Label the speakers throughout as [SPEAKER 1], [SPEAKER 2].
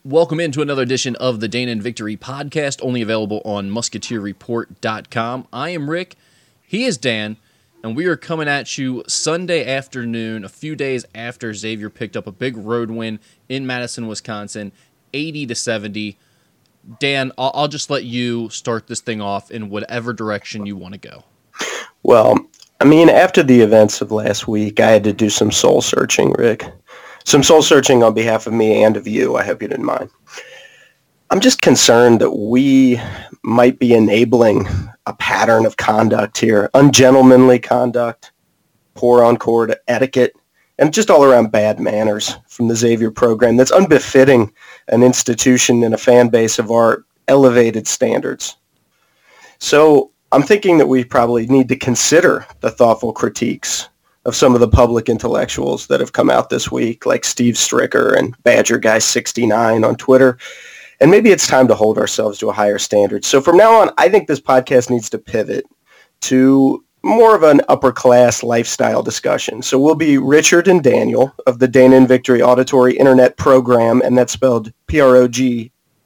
[SPEAKER 1] Welcome into another edition of the Dana and Victory podcast, only available on musketeerreport.com. I am Rick, he is Dan, and we are coming at you Sunday afternoon, a few days after Xavier picked up a big road win in Madison, Wisconsin, 80-70. Dan, I'll just let you start this thing off in whatever direction you want to go.
[SPEAKER 2] Well, I mean, after the events of last week, I had to do some soul searching, Rick. Some soul searching on behalf of me and of you. I hope you didn't mind. I'm just concerned that we might be enabling a pattern of conduct here, ungentlemanly conduct, poor on-court etiquette, and just all around bad manners from the Xavier program that's unbefitting an institution and a fan base of our elevated standards. So I'm thinking that we probably need to consider the thoughtful critiques of some of the public intellectuals that have come out this week, like Steve Stricker and Badger Guy 69 on Twitter. And maybe it's time to hold ourselves to a higher standard. So from now on, I think this podcast needs to pivot to more of an upper-class lifestyle discussion. So we'll be Richard and Daniel of the Dana and Victory Auditory Internet Program, and that's spelled Programme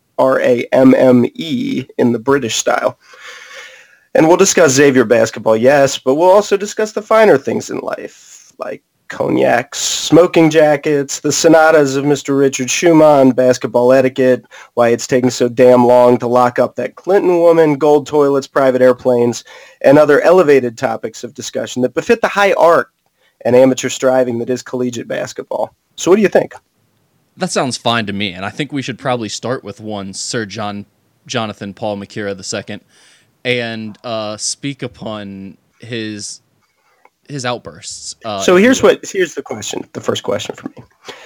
[SPEAKER 2] in the British style. And we'll discuss Xavier basketball, yes, but we'll also discuss the finer things in life, like cognacs, smoking jackets, the sonatas of Mr. Richard Schumann, basketball etiquette, why it's taking so damn long to lock up that Clinton woman, gold toilets, private airplanes, and other elevated topics of discussion that befit the high art and amateur striving that is collegiate basketball. So what do you think?
[SPEAKER 1] That sounds fine to me, and I think we should probably start with one Sir Jonathan Paul McKira II. And speak upon his outbursts.
[SPEAKER 2] So here's the question. The first question for me.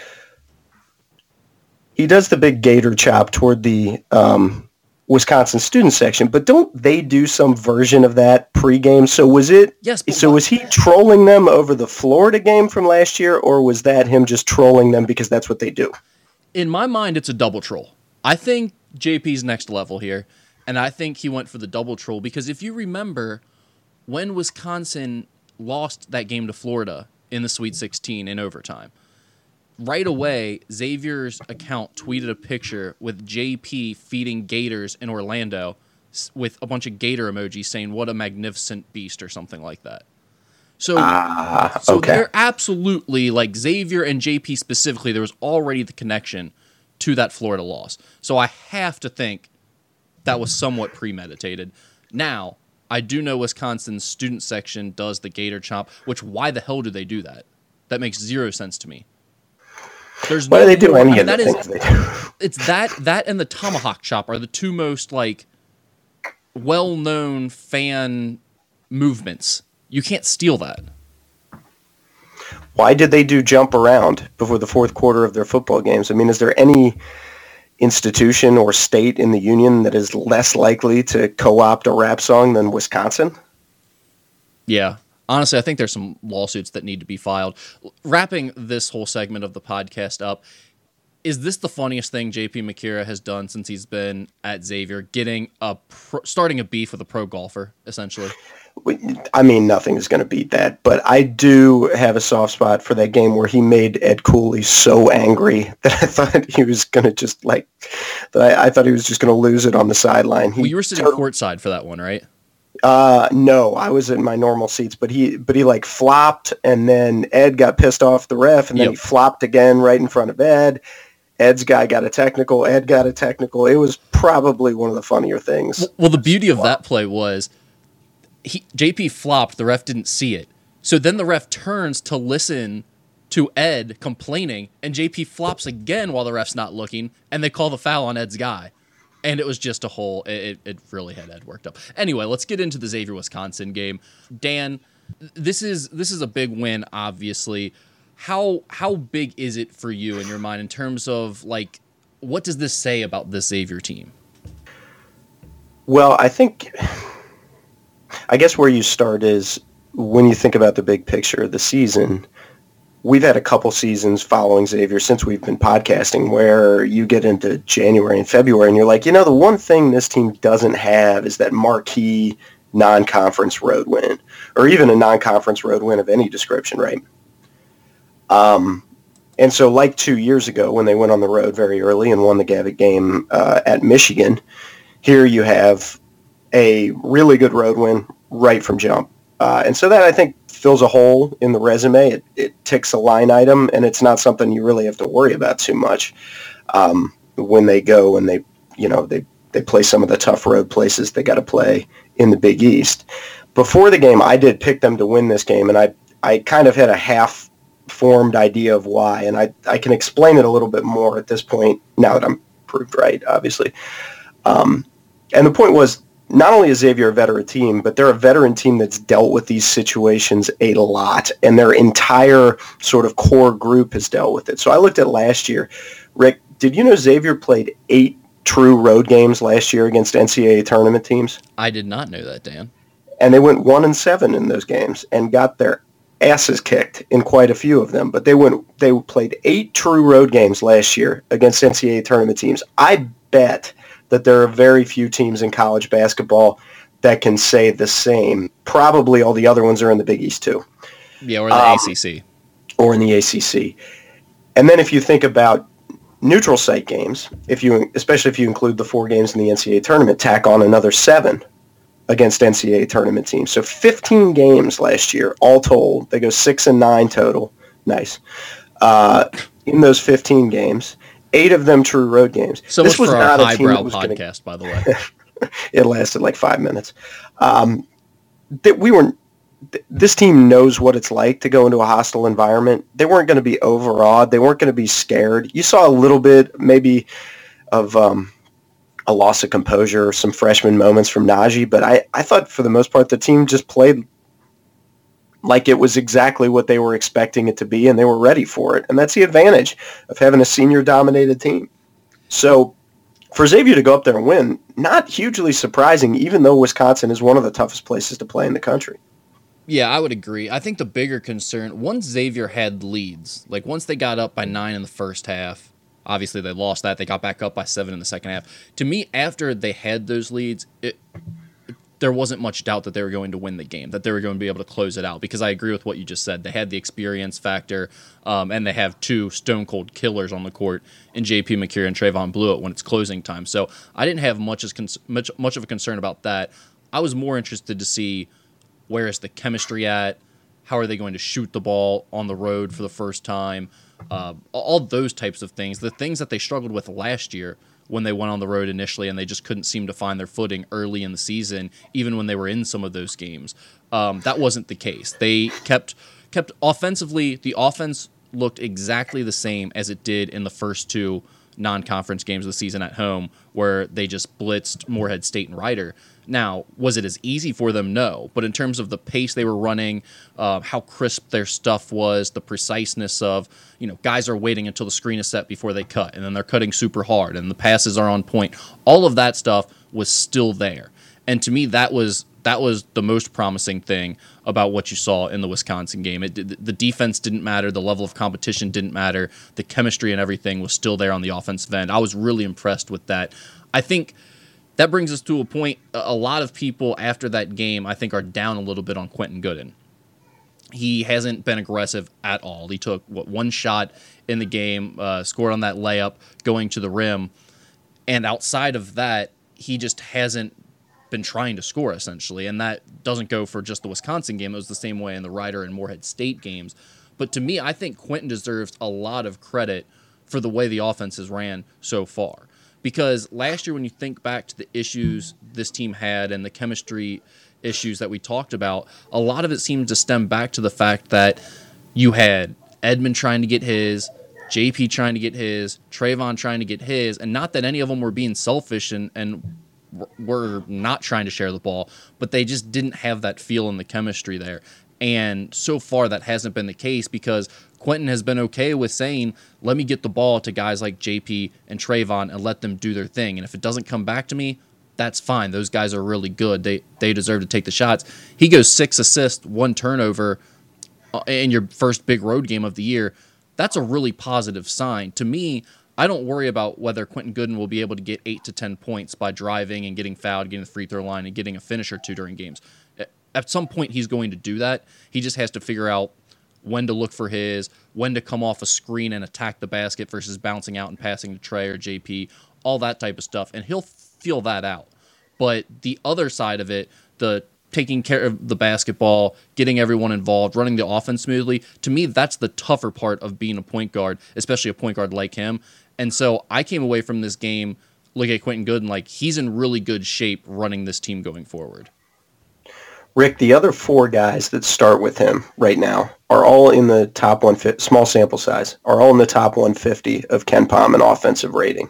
[SPEAKER 2] He does the big gator chop toward the Wisconsin student section, but don't they do some version of that pregame? So was it?
[SPEAKER 1] Yes.
[SPEAKER 2] So was he trolling them over the Florida game from last year, or was that him just trolling them because that's what they do?
[SPEAKER 1] In my mind, it's a double troll. I think JP's next level here. And I think he went for the double troll because if you remember, when Wisconsin lost that game to Florida in the Sweet 16 in overtime, right away, Xavier's account tweeted a picture with JP feeding gators in Orlando with a bunch of gator emojis saying, "What a magnificent beast," or something like that. So they're absolutely, like Xavier and JP specifically, there was already the connection to that Florida loss. So I have to think that was somewhat premeditated. Now, I do know Wisconsin's student section does the gator chop, which why the hell do they do that? That makes zero sense to me.
[SPEAKER 2] Why do they do any of the things they do?
[SPEAKER 1] It's that and the tomahawk chop are the two most well-known fan movements. You can't steal that.
[SPEAKER 2] Why did they do jump around before the fourth quarter of their football games? I mean, is there any institution or state in the union that is less likely to co-opt a rap song than Wisconsin?
[SPEAKER 1] Yeah. Honestly, I think there's some lawsuits that need to be filed. Wrapping this whole segment of the podcast up, is this the funniest thing JP McKira has done since he's been at Xavier, starting a beef with a pro golfer, essentially?
[SPEAKER 2] I mean, nothing is going to beat that, but I do have a soft spot for that game where he made Ed Cooley so angry that I thought he was going to just I thought he was just going to lose it on the sideline.
[SPEAKER 1] You were sitting courtside for that one, right?
[SPEAKER 2] No, I was in my normal seats, but he flopped, and then Ed got pissed off the ref, and then he flopped again right in front of Ed. Ed's guy got a technical. Ed got a technical. It was probably one of the funnier things.
[SPEAKER 1] Well, the beauty of that play was JP flopped, the ref didn't see it. So then the ref turns to listen to Ed complaining, and JP flops again while the ref's not looking, and they call the foul on Ed's guy. And it was just it really had Ed worked up. Anyway, let's get into the Xavier-Wisconsin game. Dan, this is a big win, obviously. How big is it for you in your mind in terms of, what does this say about this Xavier team?
[SPEAKER 2] Well, I guess where you start is when you think about the big picture of the season. We've had a couple seasons following Xavier since we've been podcasting where you get into January and February and you're like, the one thing this team doesn't have is that marquee non-conference road win, or even a non-conference road win of any description, right? And so like 2 years ago when they went on the road very early and won the Gavitt game at Michigan, here you have a really good road win right from jump. And so that, I think, fills a hole in the resume. It ticks a line item, and it's not something you really have to worry about too much when they go and they play some of the tough road places they got to play in the Big East. Before the game, I did pick them to win this game, and I kind of had a half-formed idea of why, and I can explain it a little bit more at this point now that I'm proved right, obviously. And the point was, not only is Xavier a veteran team, but they're a veteran team that's dealt with these situations a lot, and their entire sort of core group has dealt with it. So I looked at last year. Rick, did you know Xavier played 8 true road games last year against NCAA tournament teams?
[SPEAKER 1] I did not know that, Dan.
[SPEAKER 2] And they went 1-7 in those games and got their asses kicked in quite a few of them. But they played 8 true road games last year against NCAA tournament teams. I bet that there are very few teams in college basketball that can say the same. Probably all the other ones are in the Big East too.
[SPEAKER 1] Yeah, or the ACC.
[SPEAKER 2] Or in the ACC. And then if you think about neutral site games, especially if you include the 4 games in the NCAA tournament, tack on another 7 against NCAA tournament teams. So 15 games last year, all told. They go 6-9 total. Nice. In those 15 games, 8 of them true road games.
[SPEAKER 1] So this was not a highbrow podcast, by the way.
[SPEAKER 2] It lasted like 5 minutes. This team knows what it's like to go into a hostile environment. They weren't going to be overawed. They weren't going to be scared. You saw a little bit maybe of a loss of composure or some freshman moments from Najee, but I thought for the most part the team just played like it was exactly what they were expecting it to be, and they were ready for it. And that's the advantage of having a senior-dominated team. So for Xavier to go up there and win, not hugely surprising, even though Wisconsin is one of the toughest places to play in the country.
[SPEAKER 1] Yeah, I would agree. I think the bigger concern, once Xavier had leads, like once they got up by 9 in the first half, obviously they lost that, they got back up by 7 in the second half. To me, after they had those leads, there wasn't much doubt that they were going to win the game, that they were going to be able to close it out, because I agree with what you just said. They had the experience factor, and they have 2 stone-cold killers on the court in J.P. McCure and Trayvon Blewett when it's closing time. So I didn't have much of a concern about that. I was more interested to see where is the chemistry at, how are they going to shoot the ball on the road for the first time, all those types of things, the things that they struggled with last year when they went on the road initially and they just couldn't seem to find their footing early in the season, even when they were in some of those games. That wasn't the case. They kept offensively, the offense looked exactly the same as it did in the first 2 non-conference games of the season at home, where they just blitzed Morehead State and Rider. Now, was it as easy for them? No. But in terms of the pace they were running, how crisp their stuff was, the preciseness of, guys are waiting until the screen is set before they cut, and then they're cutting super hard, and the passes are on point. All of that stuff was still there. And to me, that was the most promising thing about what you saw in the Wisconsin game. The defense didn't matter. The level of competition didn't matter. The chemistry and everything was still there on the offensive end. I was really impressed with that. I think that brings us to a point. A lot of people after that game, I think, are down a little bit on Quentin Gooden. He hasn't been aggressive at all. He took, 1 shot in the game, scored on that layup going to the rim. And outside of that, he just hasn't been trying to score, essentially. And that doesn't go for just the Wisconsin game. It was the same way in the Rider and Morehead State games. But to me, I think Quentin deserves a lot of credit for the way the offense has ran so far. Because last year, when you think back to the issues this team had and the chemistry issues that we talked about, a lot of it seemed to stem back to the fact that you had Edmond trying to get his, JP trying to get his, Trayvon trying to get his, and not that any of them were being selfish and were not trying to share the ball, but they just didn't have that feel and the chemistry there. And so far, that hasn't been the case, because Quentin has been okay with saying, let me get the ball to guys like JP and Trayvon and let them do their thing. And if it doesn't come back to me, that's fine. Those guys are really good. They deserve to take the shots. He goes 6 assists, 1 turnover in your first big road game of the year. That's a really positive sign. To me, I don't worry about whether Quentin Gooden will be able to get 8 to 10 points by driving and getting fouled, getting the free throw line, and getting a finish or 2 during games. At some point, he's going to do that. He just has to figure out when to look for his, when to come off a screen and attack the basket versus bouncing out and passing to Trey or JP, all that type of stuff. And he'll feel that out. But the other side of it, the taking care of the basketball, getting everyone involved, running the offense smoothly, to me, that's the tougher part of being a point guard, especially a point guard like him. And so I came away from this game looking at Quentin Gooden like he's in really good shape running this team going forward.
[SPEAKER 2] Rick, the other four guys that start with him right now are all in the top 150, small sample size, are all in the top 150 of KenPom in offensive rating.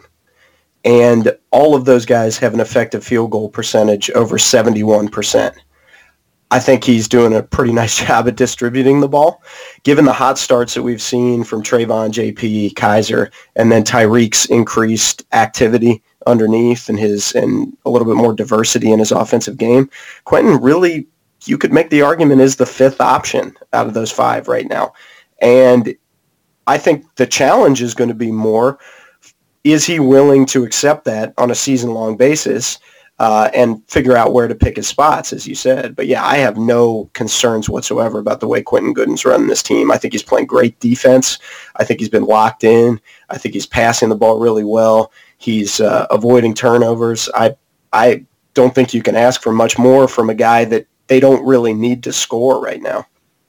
[SPEAKER 2] And all of those guys have an effective field goal percentage over 71%. I think he's doing a pretty nice job at distributing the ball. Given the hot starts that we've seen from Trayvon, JP, Kaiser, and then Tyreek's increased activity underneath and a little bit more diversity in his offensive game, Quentin really, you could make the argument, is the fifth option out of those five right now. And I think the challenge is going to be more, is he willing to accept that on a season-long basis and figure out where to pick his spots, as you said. But yeah, I have no concerns whatsoever about the way Quentin Gooden's running this team. I think he's playing great defense. I think he's been locked in. I think he's passing the ball really well. He's avoiding turnovers. I don't think you can ask for much more from a guy that they don't really need to score right now.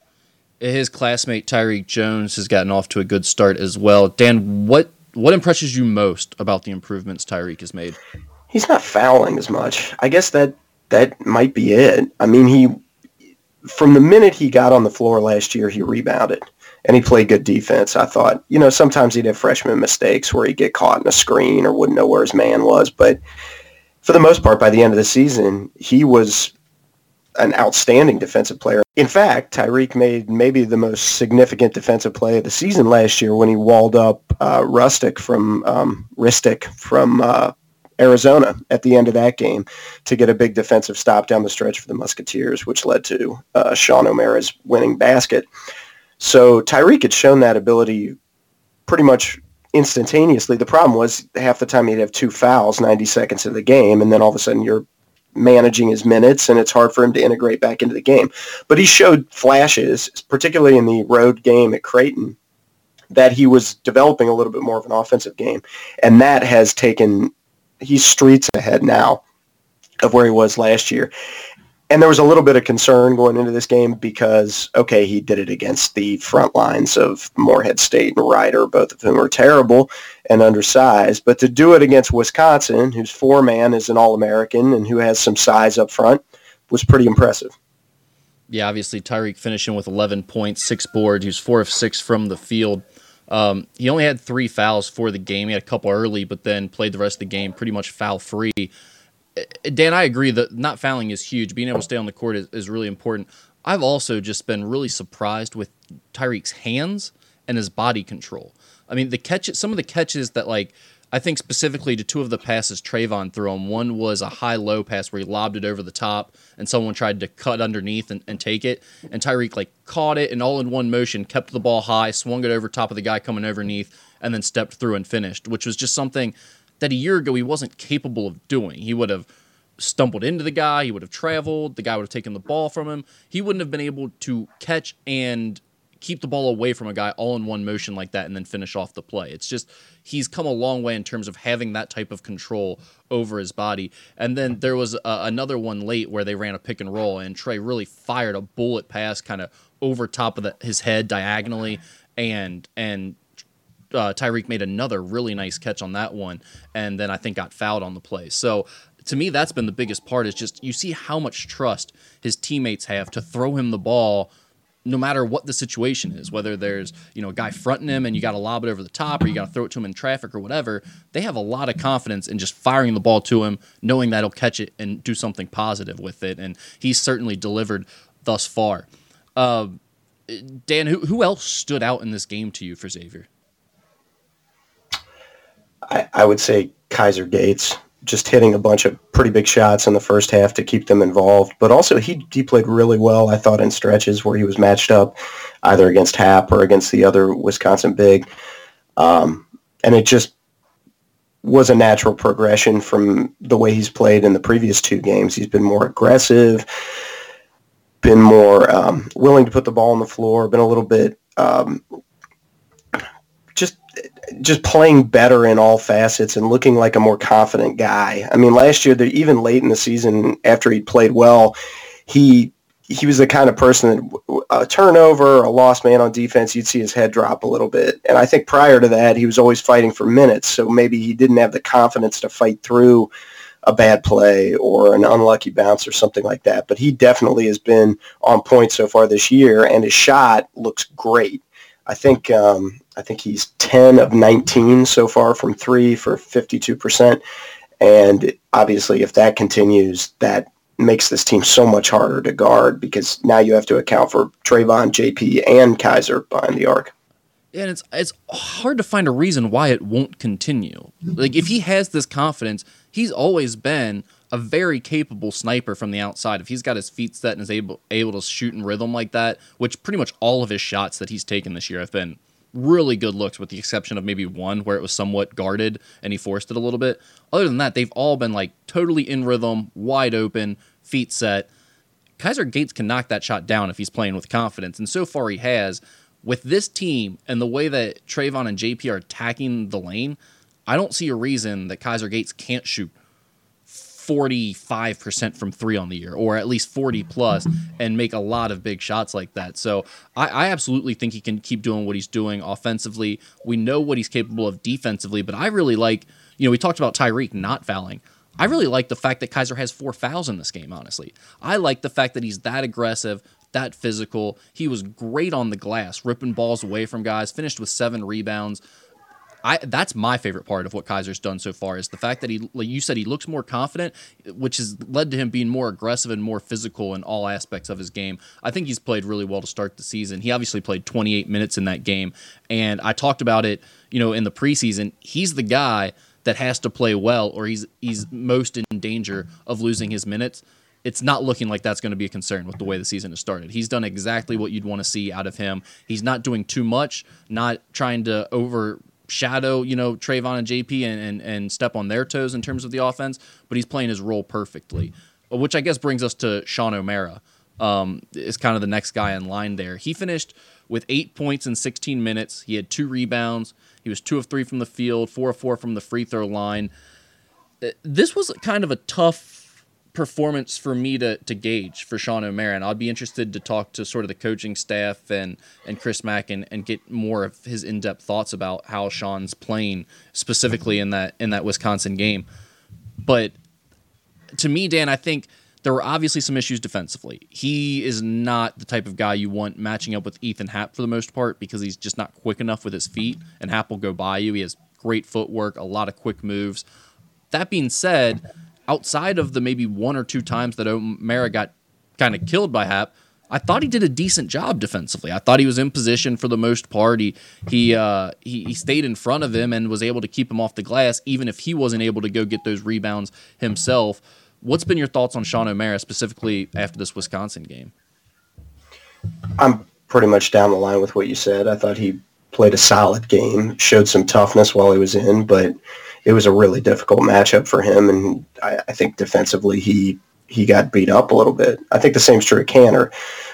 [SPEAKER 1] His classmate Tyreek Jones has gotten off to a good start as well. Dan, what impresses you most about the improvements Tyreek has made?
[SPEAKER 2] He's not fouling as much. I guess that might be it. I mean, from the minute he got on the floor last year, he rebounded, and he played good defense. I thought, sometimes he'd have freshman mistakes where he'd get caught in a screen or wouldn't know where his man was. But for the most part, by the end of the season, he was an outstanding defensive player. In fact, Tyreek made maybe the most significant defensive play of the season last year when he walled up Ristic from Arizona at the end of that game to get a big defensive stop down the stretch for the Musketeers, which led to Sean O'Mara's winning basket. So Tyreek had shown that ability pretty much instantaneously. The problem was half the time he'd have two fouls 90 seconds into the game, and then all of a sudden you're managing his minutes, and it's hard for him to integrate back into the game. But he showed flashes, particularly in the road game at Creighton, that he was developing a little bit more of an offensive game. And that has he's streets ahead now of where he was last year. And there was a little bit of concern going into this game because, okay, he did it against the front lines of Morehead State and Rider, both of whom are terrible and undersized. But to do it against Wisconsin, whose four-man is an All-American and who has some size up front, was pretty impressive.
[SPEAKER 1] Yeah, obviously Tyreek finishing with 11 points, 6 boards. He was 4 of 6 from the field. He only had 3 fouls for the game. He had a couple early, but then played the rest of the game pretty much foul-free. Dan, I agree that not fouling is huge. Being able to stay on the court is really important. I've also just been really surprised with Tyreek's hands and his body control. I mean, some of the catches that, I think specifically to two of the passes Trayvon threw him. One was a high-low pass where he lobbed it over the top, and someone tried to cut underneath and take it. And Tyreek caught it and all in one motion, kept the ball high, swung it over top of the guy coming underneath, and then stepped through and finished, which was just something that a year ago he wasn't capable of doing. He would have stumbled into the guy, he would have traveled, the guy would have taken the ball from him. He wouldn't have been able to catch and keep the ball away from a guy all in one motion like that and then finish off the play. It's just, he's come a long way in terms of having that type of control over his body. And then there was another one late where they ran a pick and roll, and Trey really fired a bullet pass kind of over top of his head diagonally, and Tyreek made another really nice catch on that one, and then I think got fouled on the play. So to me, that's been the biggest part, is just you see how much trust his teammates have to throw him the ball no matter what the situation is, whether there's a guy fronting him and you got to lob it over the top or you got to throw it to him in traffic or whatever. They have a lot of confidence in just firing the ball to him, knowing that he'll catch it and do something positive with it, and he's certainly delivered thus far. Dan, who else stood out in this game to you for Xavier?
[SPEAKER 2] I would say Kaiser Gates, just hitting a bunch of pretty big shots in the first half to keep them involved. But also he played really well, I thought, in stretches where he was matched up either against Happ or against the other Wisconsin big. And it just was a natural progression from the way he's played in the previous two games. He's been more aggressive. been more willing to put the ball on the floor, been a little bit just playing better in all facets and looking like a more confident guy. I mean, last year, even late in the season, after he played well, he was the kind of person that a turnover, a lost man on defense, you'd see his head drop a little bit. And I think prior to that, he was always fighting for minutes, so maybe he didn't have the confidence to fight through a bad play or an unlucky bounce or something like that. But he definitely has been on point so far this year, and his shot looks great. I think he's 10 of 19 so far from three for 52%. And obviously, if that continues, that makes this team so much harder to guard because now you have to account for Trayvon, JP, and Kaiser behind the arc.
[SPEAKER 1] Yeah, and it's hard to find a reason why it won't continue. Like, if he has this confidence, he's always been a very capable sniper from the outside. If he's got his feet set and is able to shoot in rhythm like that, which pretty much all of his shots that he's taken this year have been really good looks, with the exception of maybe one where it was somewhat guarded and he forced it a little bit. Other than that, they've all been like totally in rhythm, wide open, feet set. Kaiser Gates can knock that shot down if he's playing with confidence, and so far he has. With this team and the way that Trayvon and JP are attacking the lane, I don't see a reason that Kaiser Gates can't shoot 45% from three on the year, or at least 40 plus, and make a lot of big shots like that. So I absolutely think he can keep doing what he's doing offensively. We know what he's capable of defensively, but I really like, we talked about Tyreek not fouling. I really like the fact that Kaiser has 4 fouls in this game, honestly. I like the fact that he's that aggressive, that physical. He was great on the glass, ripping balls away from guys, finished with 7 rebounds. That's my favorite part of what Kaiser's done so far, is the fact that he, like you said, he looks more confident, which has led to him being more aggressive and more physical in all aspects of his game. I think he's played really well to start the season. He obviously played 28 minutes in that game, and I talked about it, in the preseason. He's the guy that has to play well, or he's most in danger of losing his minutes. It's not looking like that's going to be a concern with the way the season has started. He's done exactly what you'd want to see out of him. He's not doing too much, not trying to overshadow, Trayvon and JP and step on their toes in terms of the offense, but he's playing his role perfectly, which I guess brings us to Sean O'Mara. Is kind of the next guy in line there. He finished with 8 points in 16 minutes. He had 2 rebounds. He was 2 of 3 from the field, 4 of 4 from the free throw line. This was kind of a tough performance for me to gauge for Sean O'Mara, and I'd be interested to talk to sort of the coaching staff and Chris Mack and get more of his in-depth thoughts about how Sean's playing specifically in that Wisconsin game. But to me, Dan, I think there were obviously some issues defensively. He is not the type of guy you want matching up with Ethan Happ for the most part, because he's just not quick enough with his feet, and Happ will go by you. He has great footwork, a lot of quick moves. That being said, outside of the maybe 1 or 2 times that O'Mara got kind of killed by Happ, I thought he did a decent job defensively. I thought he was in position for the most part. He stayed in front of him and was able to keep him off the glass, even if he wasn't able to go get those rebounds himself. What's been your thoughts on Sean O'Mara, specifically after this Wisconsin game?
[SPEAKER 2] I'm pretty much down the line with what you said. I thought he played a solid game, showed some toughness while he was in, but it was a really difficult matchup for him, and I think defensively he got beat up a little bit. I think the same is true of Canner.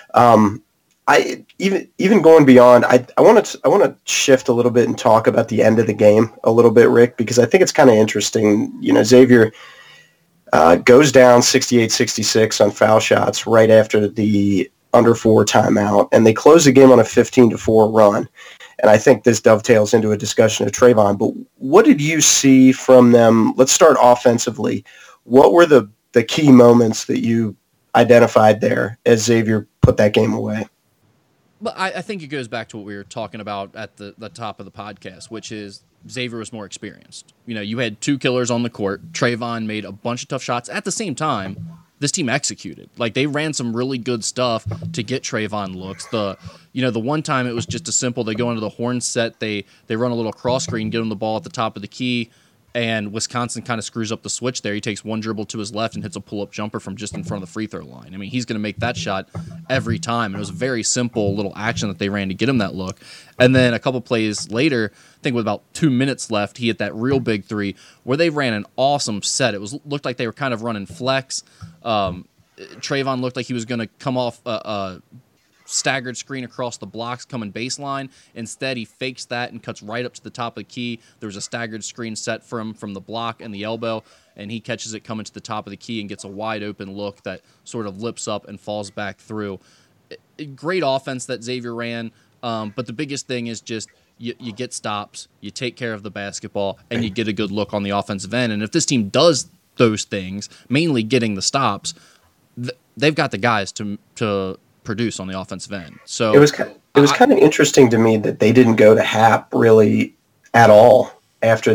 [SPEAKER 2] I even going beyond, I want to shift a little bit and talk about the end of the game a little bit, Rick, because I think it's kind of interesting. Xavier goes down 68-66 on foul shots right after the under 4 timeout, and they close the game on a 15-4 run. And I think this dovetails into a discussion of Trayvon. But what did you see from them? Let's start offensively. What were the key moments that you identified there as Xavier put that game away?
[SPEAKER 1] But I think it goes back to what we were talking about at the top of the podcast, which is Xavier was more experienced. You had 2 killers on the court. Trayvon made a bunch of tough shots. At the same time, this team executed. Like, they ran some really good stuff to get Trayvon looks. The one time it was just a simple, they go into the horn set, they run a little cross screen, get him the ball at the top of the key, and Wisconsin kind of screws up the switch there. He takes one dribble to his left and hits a pull-up jumper from just in front of the free throw line. I mean, he's going to make that shot every time. It was a very simple little action that they ran to get him that look. And then a couple plays later, I think with about 2 minutes left, he hit that real big 3 where they ran an awesome set. It looked like they were kind of running flex. Trayvon looked like he was going to come off a staggered screen across the blocks coming baseline. Instead, he fakes that and cuts right up to the top of the key. There was a staggered screen set for him from the block and the elbow, and he catches it coming to the top of the key and gets a wide open look that sort of lips up and falls back through. Great offense that Xavier ran, but the biggest thing is just you get stops, you take care of the basketball, and you get a good look on the offensive end. And if this team does those things, mainly getting the stops, they've got the guys to produce on the offensive end. So
[SPEAKER 2] it was kind of interesting to me that they didn't go to Hap really at all after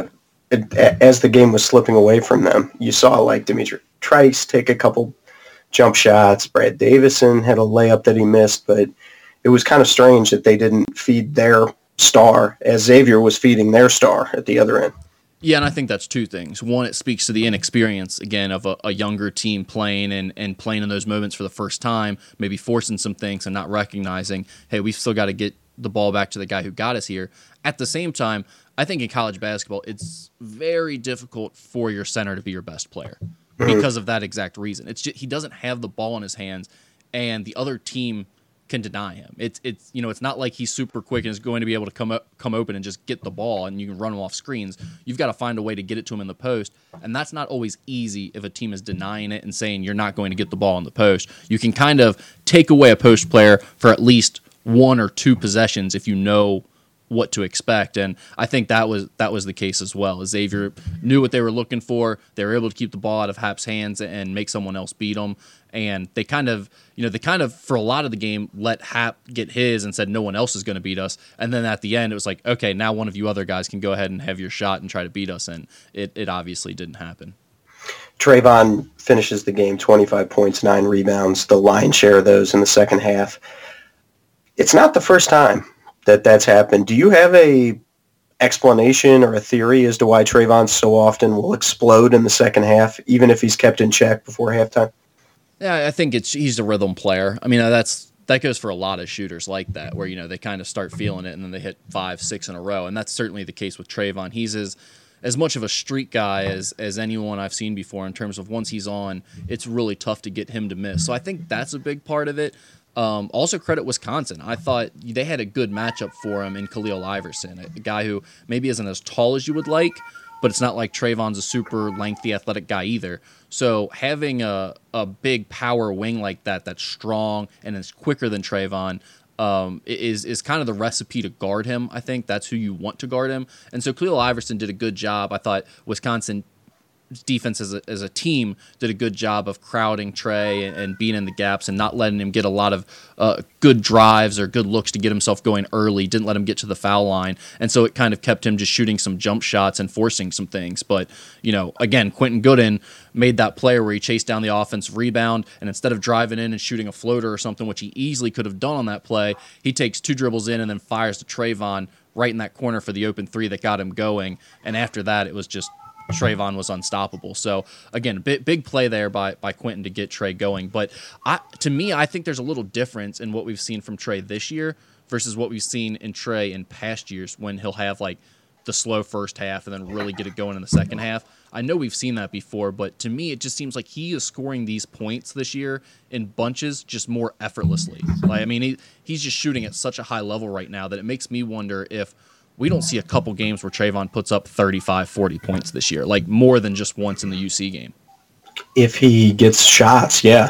[SPEAKER 2] as the game was slipping away from them. You saw like Dimitri Trice take a couple jump shots. Brad Davison had a layup that he missed, but it was kind of strange that they didn't feed their star as Xavier was feeding their star at the other end.
[SPEAKER 1] Yeah, and I think that's two things. One, it speaks to the inexperience, again, of a younger team playing and playing in those moments for the first time, maybe forcing some things and not recognizing, hey, we've still got to get the ball back to the guy who got us here. At the same time, I think in college basketball, it's very difficult for your center to be your best player because of that exact reason. It's just, he doesn't have the ball in his hands, and the other team can deny him. It's not like he's super quick and is going to be able to come open and just get the ball and you can run him off screens. You've got to find a way to get it to him in the post, and that's not always easy if a team is denying it and saying you're not going to get the ball in the post. You can kind of take away a post player for at least one or two possessions if you know what to expect, and I think that was the case as well. Xavier knew what they were looking for. They were able to keep the ball out of Hap's hands and make someone else beat them. And they kind of for a lot of the game let Hap get his and said no one else is going to beat us. And then at the end it was like, okay, now one of you other guys can go ahead and have your shot and try to beat us. And it obviously didn't happen.
[SPEAKER 2] Trayvon finishes the game 25 points, 9 rebounds, the lion's share of those in the second half. It's not the first time that's happened. Do you have a explanation or a theory as to why Trayvon so often will explode in the second half, even if he's kept in check before halftime?
[SPEAKER 1] Yeah, I think he's a rhythm player. I mean, that goes for a lot of shooters like that, where they kind of start feeling it and then they hit 5, 6 in a row, and that's certainly the case with Trayvon. He's as much of a streak guy as anyone I've seen before in terms of once he's on, it's really tough to get him to miss. So I think that's a big part of it. Also credit Wisconsin. I thought they had a good matchup for him in Khalil Iverson, a guy who maybe isn't as tall as you would like, but it's not like Trayvon's a super lengthy athletic guy either. So having a big power wing like that's strong and is quicker than Trayvon is kind of the recipe to guard him. I think that's who you want to guard him. And so Khalil Iverson did a good job. I thought Wisconsin defense as a team did a good job of crowding Trey and being in the gaps and not letting him get a lot of good drives or good looks to get himself going early. Didn't let him get to the foul line, and so it kind of kept him just shooting some jump shots and forcing some things. But again, Quentin Gooden made that play where he chased down the offensive rebound, and instead of driving in and shooting a floater or something, which he easily could have done on that play, he takes 2 dribbles in and then fires to Trayvon right in that corner for the open 3 that got him going. And after that, it was just Trayvon was unstoppable. So again, big play there by Quentin to get Trey going. But to me, I think there's a little difference in what we've seen from Trey this year versus what we've seen in Trey in past years when he'll have like the slow first half and then really get it going in the second half. I know we've seen that before, but to me, it just seems like he is scoring these points this year in bunches just more effortlessly. Like, I mean, he's just shooting at such a high level right now that it makes me wonder if we don't see a couple games where Trayvon puts up 35, 40 points this year, like more than just once in the UC game.
[SPEAKER 2] If he gets shots, yeah.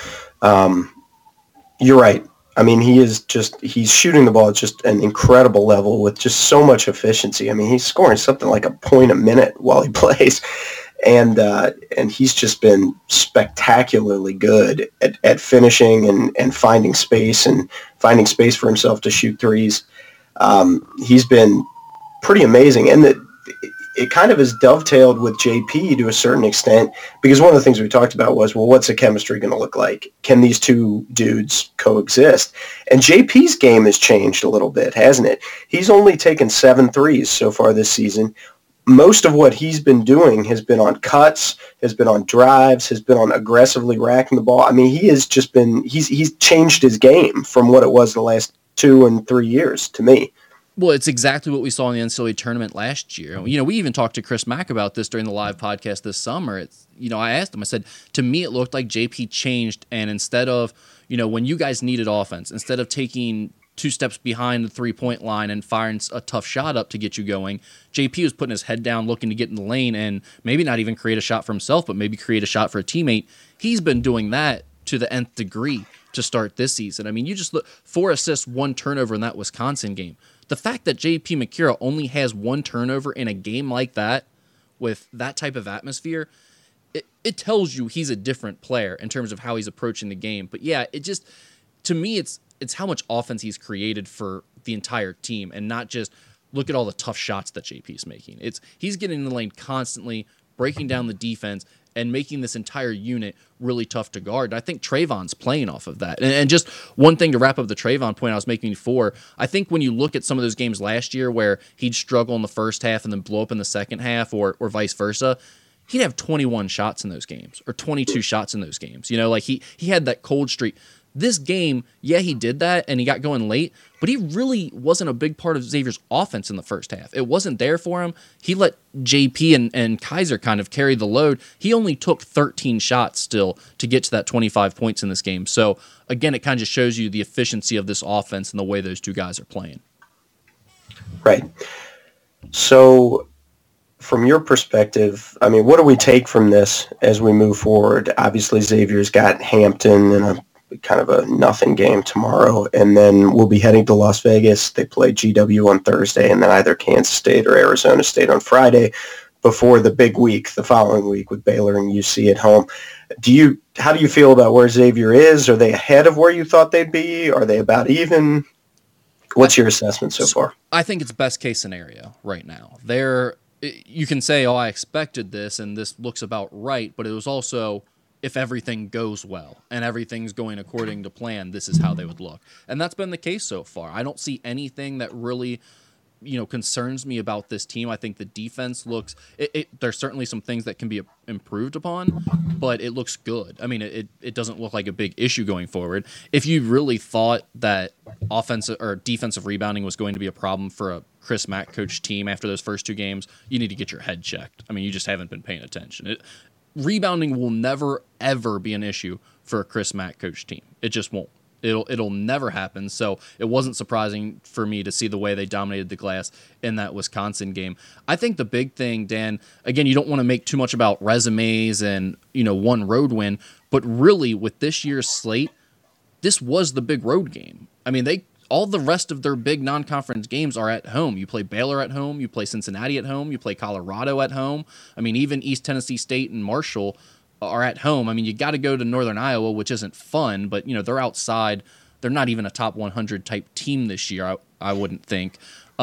[SPEAKER 2] You're right. I mean, he's shooting the ball at just an incredible level with just so much efficiency. I mean, he's scoring something like a point a minute while he plays. And he's just been spectacularly good at finishing and finding space for himself to shoot threes. He's been pretty amazing, and it kind of is dovetailed with JP to a certain extent, because one of the things we talked about was, well, what's the chemistry going to look like? Can these two dudes coexist? And JP's game has changed a little bit, hasn't it? He's only taken 7 threes so far this season. Most of what he's been doing has been on cuts, has been on drives, has been on aggressively racking the ball. I mean, he's changed his game from what it was the last 2 and 3 years to me.
[SPEAKER 1] Well, it's exactly what we saw in the NCAA tournament last year. You know, we even talked to Chris Mack about this during the live podcast this summer. It's, you know, I asked him, I said, to me, it looked like JP changed. And instead of, you know, when you guys needed offense, instead of taking 2 steps behind the 3-point line and firing a tough shot up to get you going, JP was putting his head down, looking to get in the lane and maybe not even create a shot for himself, but maybe create a shot for a teammate. He's been doing that to the nth degree to start this season. I mean, you just look, 4 assists, 1 turnover in that Wisconsin game. The fact that JP Macura only has 1 turnover in a game like that with that type of atmosphere, it tells you he's a different player in terms of how he's approaching the game. But yeah, it just, to me, it's how much offense he's created for the entire team and not just look at all the tough shots that JP's making. He's getting in the lane constantly, breaking down the defense, and making this entire unit really tough to guard. And I think Trayvon's playing off of that. And just one thing to wrap up the Trayvon point I was making before, I think when you look at some of those games last year where he'd struggle in the first half and then blow up in the second half or vice versa, he'd have 21 shots in those games or 22 shots in those games. You know, like he had that cold streak. This game, yeah, he did that and he got going late, but he really wasn't a big part of Xavier's offense in the first half. It wasn't there for him. He let JP and Kaiser kind of carry the load. He only took 13 shots still to get to that 25 points in this game. So, again, it kind of just shows you the efficiency of this offense and the way those two guys are playing.
[SPEAKER 2] Right. So, from your perspective, I mean, what do we take from this as we move forward? Obviously, Xavier's got Hampton and a kind of a nothing game tomorrow, and then we'll be heading to Las Vegas. They play GW on Thursday, and then either Kansas State or Arizona State on Friday before the big week, the following week with Baylor and UC at home. How do you feel about where Xavier is? Are they ahead of where you thought they'd be? Are they about even? What's your assessment so far?
[SPEAKER 1] I think it's best case scenario right now. You can say, oh, I expected this, and this looks about right, but it was also, if everything goes well and everything's going according to plan, this is how they would look. And that's been the case so far. I don't see anything that really, concerns me about this team. I think the defense looks, there's certainly some things that can be improved upon, but it looks good. I mean, it doesn't look like a big issue going forward. If you really thought that offensive or defensive rebounding was going to be a problem for a Chris Mack coach team after those first 2 games, you need to get your head checked. I mean, you just haven't been paying attention. Rebounding will never, ever be an issue for a Chris Mack coach team. It just won't. It'll never happen. So it wasn't surprising for me to see the way they dominated the glass in that Wisconsin game. I think the big thing, Dan, again, you don't want to make too much about resumes and, one road win, but really with this year's slate, this was the big road game. I mean, all the rest of their big non-conference games are at home. You play Baylor at home, you play Cincinnati at home, you play Colorado at home. I mean, even East Tennessee State and Marshall are at home. I mean, you got to go to Northern Iowa, which isn't fun, but, they're outside. They're not even a top 100 type team this year, I wouldn't think.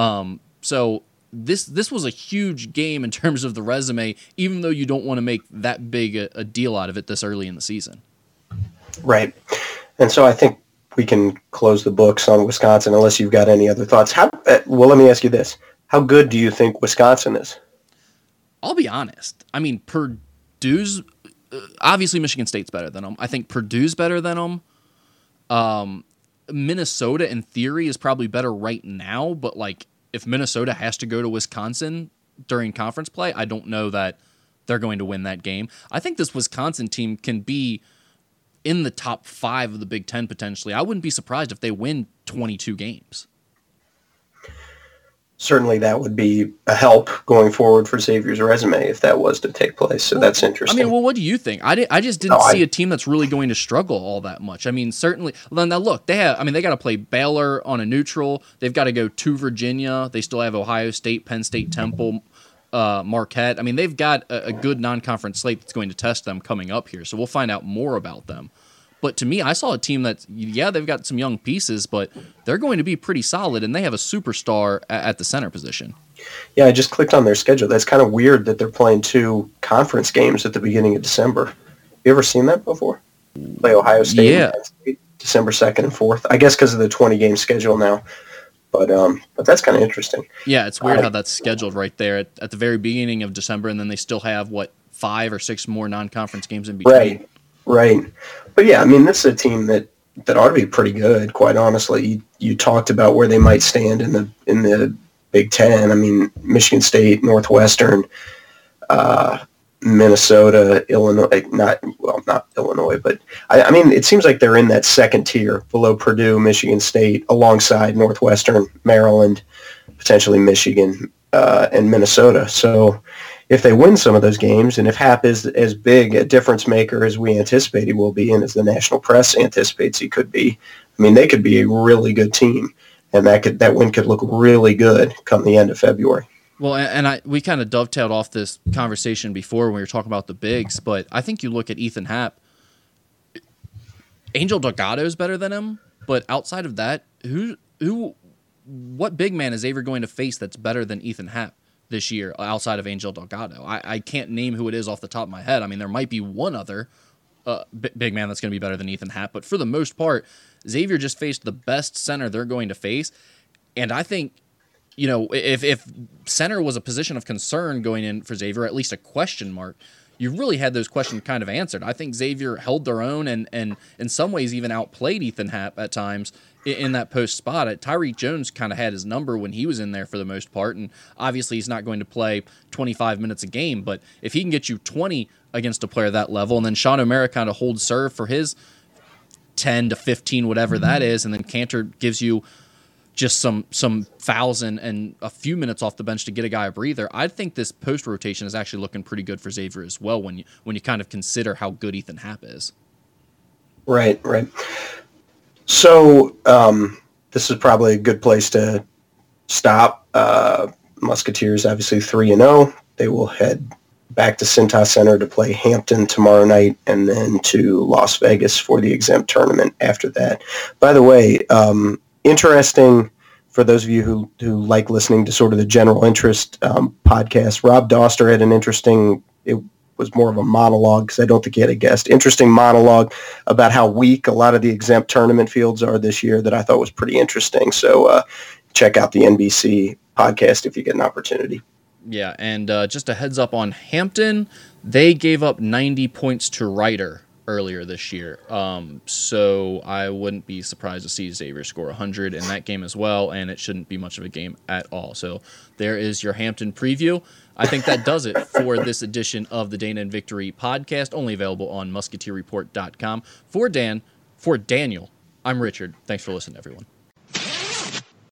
[SPEAKER 1] So this was a huge game in terms of the resume, even though you don't want to make that big a deal out of it this early in the season.
[SPEAKER 2] Right. And so I think we can close the books on Wisconsin unless you've got any other thoughts. Well, let me ask you this. How good do you think Wisconsin is?
[SPEAKER 1] I'll be honest. I mean, Purdue's obviously Michigan State's better than them. I think Purdue's better than them. Minnesota, in theory, is probably better right now, but if Minnesota has to go to Wisconsin during conference play, I don't know that they're going to win that game. I think this Wisconsin team can be in the top 5 of the Big Ten potentially. I wouldn't be surprised if they win 22 games.
[SPEAKER 2] Certainly that would be a help going forward for Xavier's resume if that was to take place. So that's interesting.
[SPEAKER 1] I mean, what do you think? I just didn't see a team that's really going to struggle all that much. I mean, certainly. Now look, they got to play Baylor on a neutral. They've got to go to Virginia. They still have Ohio State, Penn State, Temple, Marquette. I mean, they've got a good non-conference slate that's going to test them coming up here. So we'll find out more about them. But to me, I saw a team that, they've got some young pieces, but they're going to be pretty solid, and they have a superstar at the center position.
[SPEAKER 2] Yeah, I just clicked on their schedule. That's kind of weird that they're playing 2 conference games at the beginning of December. You ever seen that before? Play Ohio State,
[SPEAKER 1] yeah.
[SPEAKER 2] December 2nd and 4th. I guess because of the 20-game schedule now. But that's kind of interesting.
[SPEAKER 1] Yeah, it's weird how that's scheduled right there at the very beginning of December, and then they still have, 5 or 6 more non-conference games in between.
[SPEAKER 2] Right. But yeah, I mean, this is a team that that ought to be pretty good. Quite honestly, you talked about where they might stand in the Big Ten. I mean, Michigan State, Northwestern, Minnesota, Illinois. Not Illinois, but I mean, it seems like they're in that second tier below Purdue, Michigan State, alongside Northwestern, Maryland, potentially Michigan, and Minnesota. So if they win some of those games, and if Happ is as big a difference maker as we anticipate he will be, and as the national press anticipates he could be, I mean, they could be a really good team, and that win could look really good come the end of February.
[SPEAKER 1] Well, and we kind of dovetailed off this conversation before when we were talking about the bigs, but I think you look at Ethan Happ, Angel Delgado is better than him, but outside of that, what big man is Xavier going to face that's better than Ethan Happ this year outside of Angel Delgado? I can't name who it is off the top of my head. I mean, there might be one other big man that's going to be better than Ethan Happ, but for the most part, Xavier just faced the best center they're going to face, and I think, you know, if center was a position of concern going in for Xavier, at least a question mark, you really had those questions kind of answered. I think Xavier held their own and in some ways even outplayed Ethan Happ at times in that post spot. Tyreek Jones kind of had his number when he was in there for the most part, and obviously he's not going to play 25 minutes a game, but if he can get you 20 against a player that level, and then Sean O'Mara kind of holds serve for his 10 to 15, whatever that is, and then Cantor gives you just some fouls and a few minutes off the bench to get a guy a breather, I think this post rotation is actually looking pretty good for Xavier as well when you kind of consider how good Ethan Happ is.
[SPEAKER 2] Right. So this is probably a good place to stop. Musketeers obviously 3-0. They will head back to Cintas Center to play Hampton tomorrow night, and then to Las Vegas for the exempt tournament after that. By the way, interesting for those of you who like listening to sort of the general interest podcast. Rob Doster had an interesting, it was more of a monologue because I don't think he had a guest, interesting monologue about how weak a lot of the exempt tournament fields are this year that I thought was pretty interesting. So check out the NBC podcast if you get an opportunity.
[SPEAKER 1] Yeah, and just a heads up on Hampton, they gave up 90 points to Rider earlier this year. So I wouldn't be surprised to see Xavier score 100 in that game as well, and it shouldn't be much of a game at all. So there is your Hampton preview. I think that does it for this edition of the Dana and Victory podcast, only available on musketeerreport.com. For Daniel, I'm Richard. Thanks for listening, everyone.